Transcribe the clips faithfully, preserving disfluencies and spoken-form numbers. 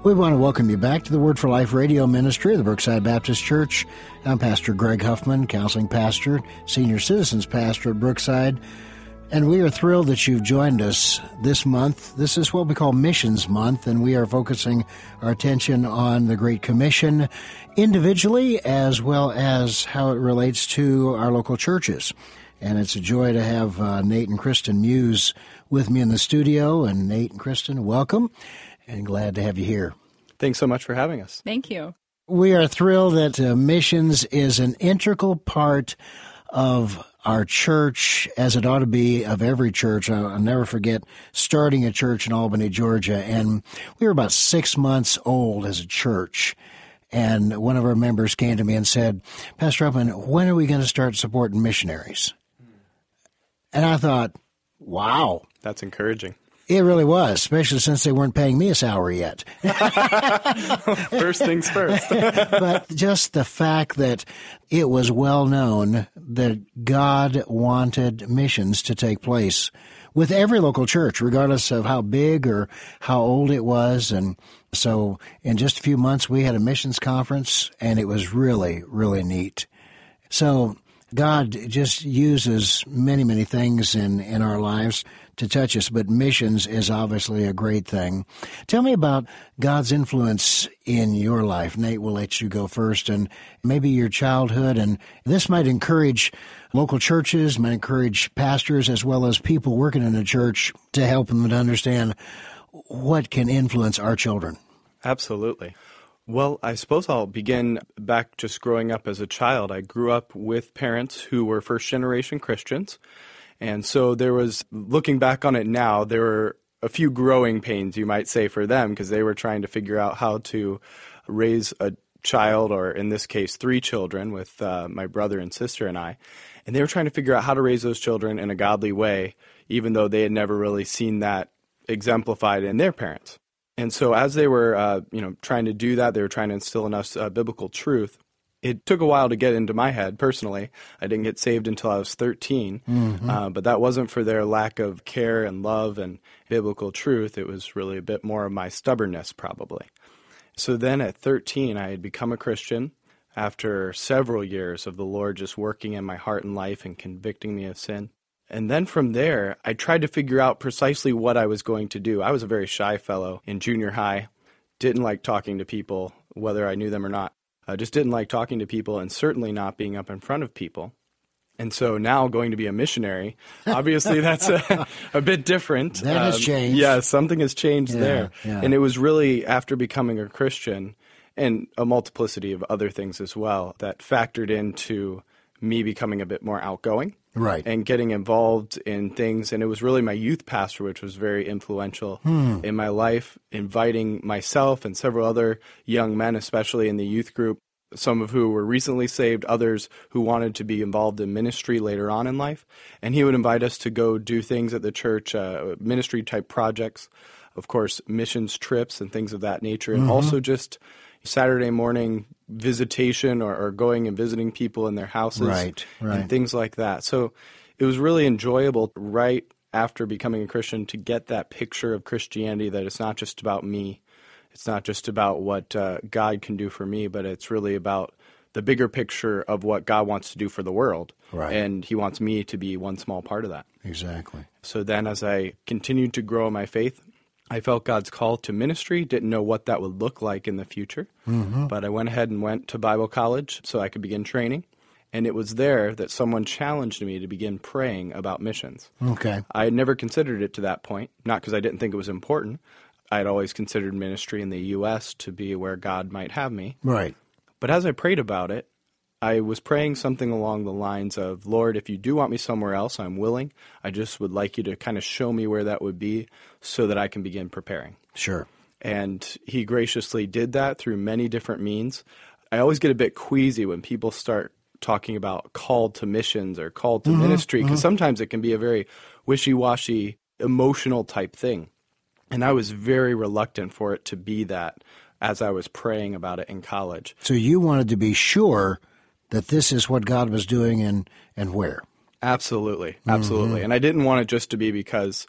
We want to welcome you back to the Word for Life radio ministry of the Brookside Baptist Church. I'm Pastor Greg Huffman, counseling pastor, senior citizens pastor at Brookside, and we are thrilled that you've joined us this month. This is what we call Missions Month, and we are focusing our attention on the Great Commission individually as well as how it relates to our local churches. And it's a joy to have uh, Nate and Kristen Muse with me in the studio. And Nate and Kristen, welcome, and glad to have you here. Thanks so much for having us. Thank you. We are thrilled that uh, missions is an integral part of our church, as it ought to be of every church. I'll, I'll never forget starting a church in Albany, Georgia, and we were about six months old as a church. And one of our members came to me and said, Pastor Huffman, when are we going to start supporting missionaries? And I thought, wow. That's encouraging. It really was, especially since they weren't paying me a salary yet. First things first. But just the fact that it was well known that God wanted missions to take place with every local church, regardless of how big or how old it was. And so in just a few months, we had a missions conference, and it was really, really neat. So God just uses many, many things in, in our lives to touch us, but missions is obviously a great thing. Tell me about God's influence in your life. Nate, we'll let you go first, and maybe your childhood. And this might encourage local churches, might encourage pastors as well as people working in a church to help them to understand what can influence our children. Absolutely. Well, I suppose I'll begin back just growing up as a child. I grew up with parents who were first-generation Christians. And so there was, looking back on it now, there were a few growing pains, you might say, for them, because they were trying to figure out how to raise a child, or in this case, three children with uh, my brother and sister and I. And they were trying to figure out how to raise those children in a godly way, even though they had never really seen that exemplified in their parents. And so as they were, uh, you know, trying to do that, they were trying to instill in us uh, biblical truth. It took a while to get into my head, personally. I didn't get saved until I was thirteen, mm-hmm. uh, but that wasn't for their lack of care and love and biblical truth. It was really a bit more of my stubbornness, probably. So then at thirteen, I had become a Christian after several years of the Lord just working in my heart and life and convicting me of sin. And then from there, I tried to figure out precisely what I was going to do. I was a very shy fellow in junior high, didn't like talking to people, whether I knew them or not. I just didn't like talking to people, and certainly not being up in front of people. And so now going to be a missionary, obviously that's a, a bit different. That has um, changed. Yeah, something has changed yeah, there. Yeah. And it was really after becoming a Christian, and a multiplicity of other things as well, that factored into me becoming a bit more outgoing. Right. And getting involved in things. And it was really my youth pastor, which was very influential hmm. in my life, inviting myself and several other young men, especially in the youth group, some of who were recently saved, others who wanted to be involved in ministry later on in life. And he would invite us to go do things at the church, uh, ministry-type projects, of course, missions trips and things of that nature, and mm-hmm. also just Saturday morning visitation or, or going and visiting people in their houses right, right. and things like that. So it was really enjoyable right after becoming a Christian to get that picture of Christianity, that it's not just about me. It's not just about what uh, God can do for me, but it's really about the bigger picture of what God wants to do for the world. Right. And he wants me to be one small part of that. Exactly. So then as I continued to grow in my faith, I felt God's call to ministry, didn't know what that would look like in the future, mm-hmm. but I went ahead and went to Bible college so I could begin training. And it was there that someone challenged me to begin praying about missions. Okay. I had never considered it to that point, not because I didn't think it was important. I had always considered ministry in the U S to be where God might have me. Right. But as I prayed about it, I was praying something along the lines of, Lord, if you do want me somewhere else, I'm willing. I just would like you to kind of show me where that would be so that I can begin preparing. Sure. And he graciously did that through many different means. I always get a bit queasy when people start talking about called to missions or called to mm-hmm, ministry, because mm-hmm. sometimes it can be a very wishy-washy, emotional type thing. And I was very reluctant for it to be that as I was praying about it in college. So you wanted to be sure that this is what God was doing and, and where? Absolutely, absolutely. Mm-hmm. And I didn't want it just to be because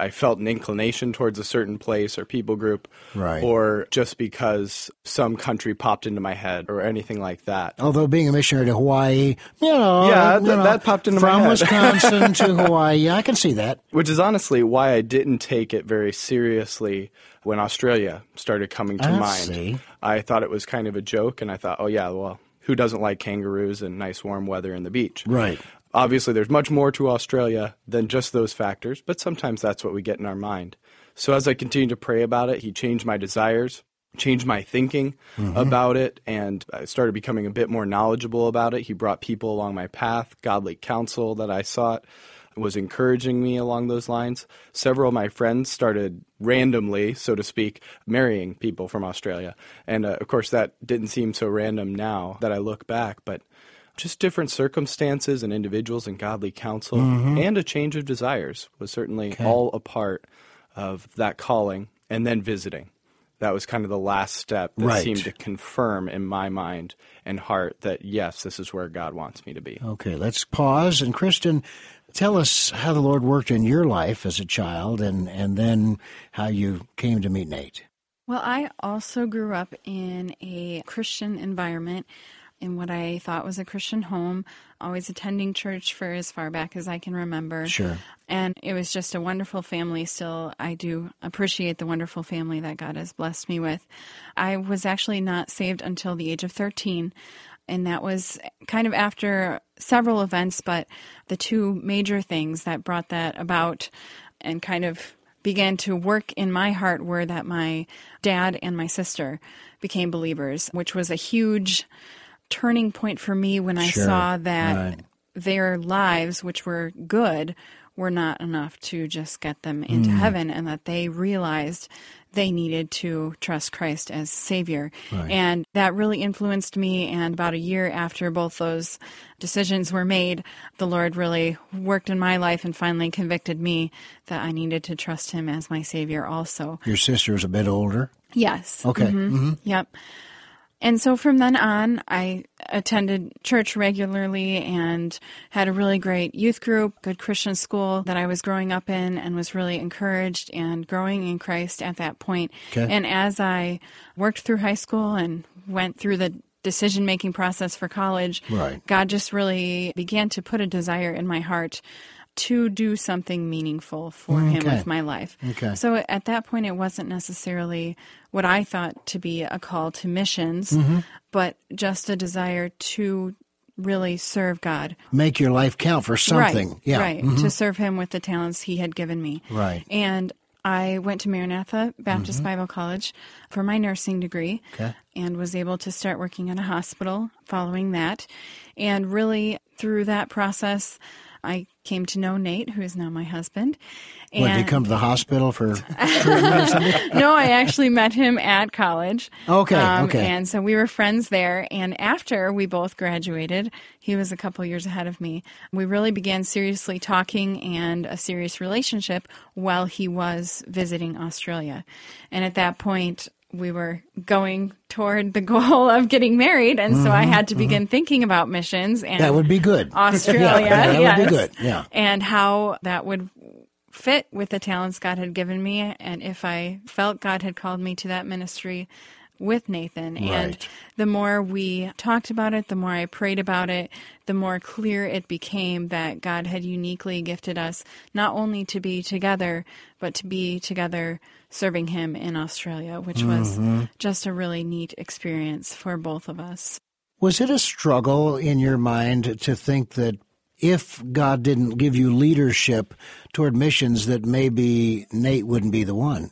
I felt an inclination towards a certain place or people group, right. or just because some country popped into my head or anything like that. Although being a missionary to Hawaii, you know, yeah, you th- know, that popped into my from head. Wisconsin to Hawaii, yeah, I can see that. Which is honestly why I didn't take it very seriously when Australia started coming to I mind. see. I thought it was kind of a joke, and I thought, oh yeah, well, who doesn't like kangaroos and nice warm weather and the beach? Right. Obviously, there's much more to Australia than just those factors, but sometimes that's what we get in our mind. So as I continued to pray about it, he changed my desires, changed my thinking mm-hmm. about it, and I started becoming a bit more knowledgeable about it. He brought people along my path, godly counsel that I sought, was encouraging me along those lines. Several of my friends started randomly, so to speak, marrying people from Australia. And uh, of course, that didn't seem so random now that I look back, but just different circumstances and individuals and godly counsel mm-hmm. and a change of desires was certainly okay. all a part of that calling, and then visiting. That was kind of the last step that right. seemed to confirm in my mind and heart that, yes, this is where God wants me to be. Okay, let's pause. And Kristen, tell us how the Lord worked in your life as a child and, and then how you came to meet Nate. Well, I also grew up in a Christian environment, in what I thought was a Christian home, always attending church for as far back as I can remember. Sure. And it was just a wonderful family. Still, I do appreciate the wonderful family that God has blessed me with. I was actually not saved until the age of thirteen, and that was kind of after several events, but the two major things that brought that about and kind of began to work in my heart were that my dad and my sister became believers, which was a huge turning point for me when I sure. saw that right. their lives, which were good, were not enough to just get them into mm. heaven, and that they realized they needed to trust Christ as Savior. Right. And that really influenced me, and about a year after both those decisions were made, the Lord really worked in my life and finally convicted me that I needed to trust Him as my Savior also. Your sister was a bit older? Yes. Okay. Mm-hmm. Mm-hmm. Yep. And so from then on, I attended church regularly and had a really great youth group, good Christian school that I was growing up in, and was really encouraged and growing in Christ at that point. Okay. And as I worked through high school and went through the decision-making process for college, right. God just really began to put a desire in my heart to do something meaningful for okay. Him with my life. Okay. So at that point, it wasn't necessarily what I thought to be a call to missions, mm-hmm. but just a desire to really serve God. Make your life count for something. Right, yeah. right. Mm-hmm. To serve Him with the talents He had given me. Right. And I went to Maranatha Baptist mm-hmm. Bible College for my nursing degree okay. and was able to start working in a hospital following that. And really, through that process, I came to know Nate, who is now my husband. And what, did you come to the hospital for treatment or something? No, I actually met him at college. Okay, um, okay. And so we were friends there. And after we both graduated, he was a couple years ahead of me, we really began seriously talking and a serious relationship while he was visiting Australia. And at that point, we were going toward the goal of getting married, and mm-hmm, so I had to begin mm-hmm. thinking about missions. And that would be good. Australia, yeah, that yes, would be good. Yeah, and how that would fit with the talents God had given me, and if I felt God had called me to that ministry with Nathan. Right. And the more we talked about it, the more I prayed about it, the more clear it became that God had uniquely gifted us not only to be together, but to be together serving Him in Australia, which mm-hmm. was just a really neat experience for both of us. Was it a struggle in your mind to think that if God didn't give you leadership toward missions, that maybe Nate wouldn't be the one?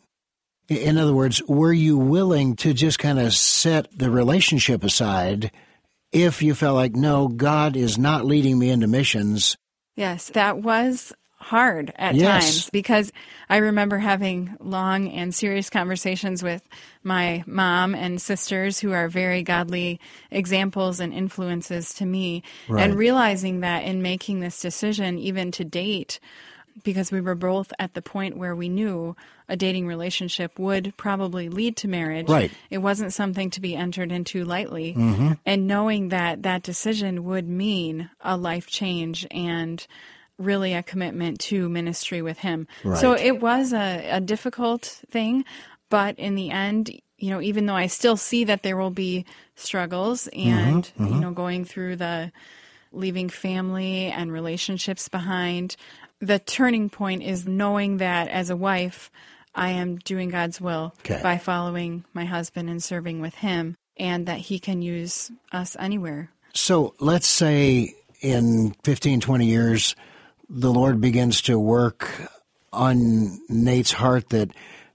In other words, were you willing to just kind of set the relationship aside if you felt like, no, God is not leading me into missions? Yes, that was hard at yes. times, because I remember having long and serious conversations with my mom and sisters who are very godly examples and influences to me, right. and realizing that in making this decision, even to date, because we were both at the point where we knew a dating relationship would probably lead to marriage. Right. It wasn't something to be entered into lightly. Mm-hmm. And knowing that that decision would mean a life change and really a commitment to ministry with him. Right. So it was a, a difficult thing, but in the end, you know, even though I still see that there will be struggles and, Mm-hmm, mm-hmm. you know, going through the leaving family and relationships behind, the turning point is knowing that as a wife, I am doing God's will Okay. by following my husband and serving with him, and that he can use us anywhere. So let's say in fifteen, twenty years, the Lord begins to work on Nate's heart that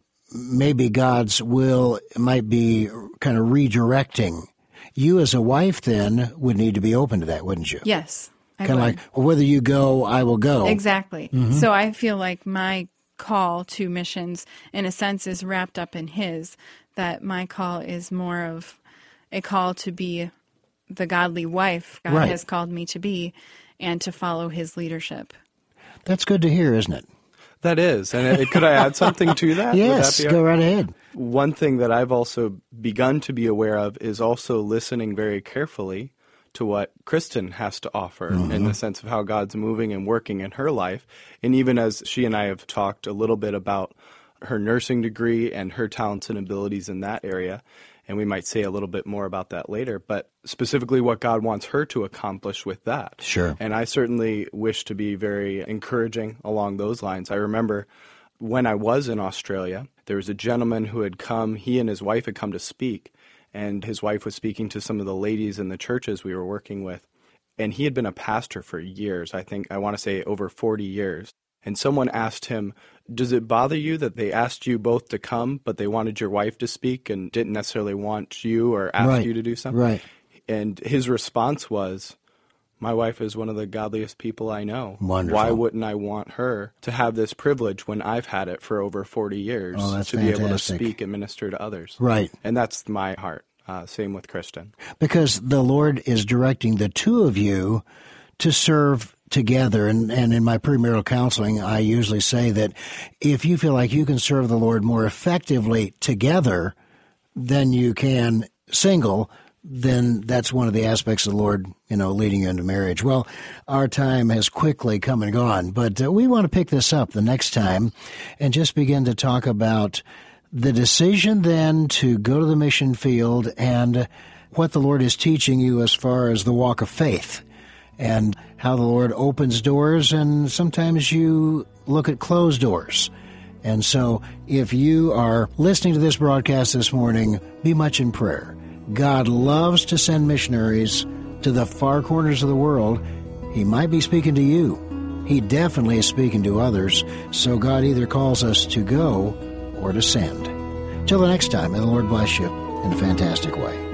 maybe God's will might be kind of redirecting. You as a wife then would need to be open to that, wouldn't you? Yes. I Kind of would. like, well, whether you go, I will go. Exactly. Mm-hmm. So I feel like my call to missions, in a sense, is wrapped up in his, that my call is more of a call to be the godly wife God Right. has called me to be and to follow his leadership. That's good to hear, isn't it? That is. And it, could I add something to that? Would Yes, that be go all- right ahead. One thing that I've also begun to be aware of is also listening very carefully to what Kristen has to offer Mm-hmm. in the sense of how God's moving and working in her life. And even as she and I have talked a little bit about her nursing degree and her talents and abilities in that area, and we might say a little bit more about that later, but specifically what God wants her to accomplish with that. Sure. And I certainly wish to be very encouraging along those lines. I remember when I was in Australia, there was a gentleman who had come, he and his wife had come to speak, and his wife was speaking to some of the ladies in the churches we were working with. And he had been a pastor for years, I think, I want to say over forty years. And someone asked him, does it bother you that they asked you both to come, but they wanted your wife to speak and didn't necessarily want you or ask Right. you to do something? Right. And his response was, my wife is one of the godliest people I know. Wonderful. Why wouldn't I want her to have this privilege when I've had it for over forty years Oh, that's to be able to fantastic. speak and minister to others? Right. And that's my heart. Uh, same with Kristen. Because the Lord is directing the two of you to serve together. And, and in my premarital counseling, I usually say that if you feel like you can serve the Lord more effectively together than you can single, then that's one of the aspects of the Lord, you know, leading you into marriage. Well, our time has quickly come and gone, but uh, we want to pick this up the next time and just begin to talk about the decision then to go to the mission field and what the Lord is teaching you as far as the walk of faith and how the Lord opens doors, and sometimes you look at closed doors. And so if you are listening to this broadcast this morning, be much in prayer. God loves to send missionaries to the far corners of the world. He might be speaking to you. He definitely is speaking to others. So God either calls us to go or to send. Till the next time, may the Lord bless you in a fantastic way.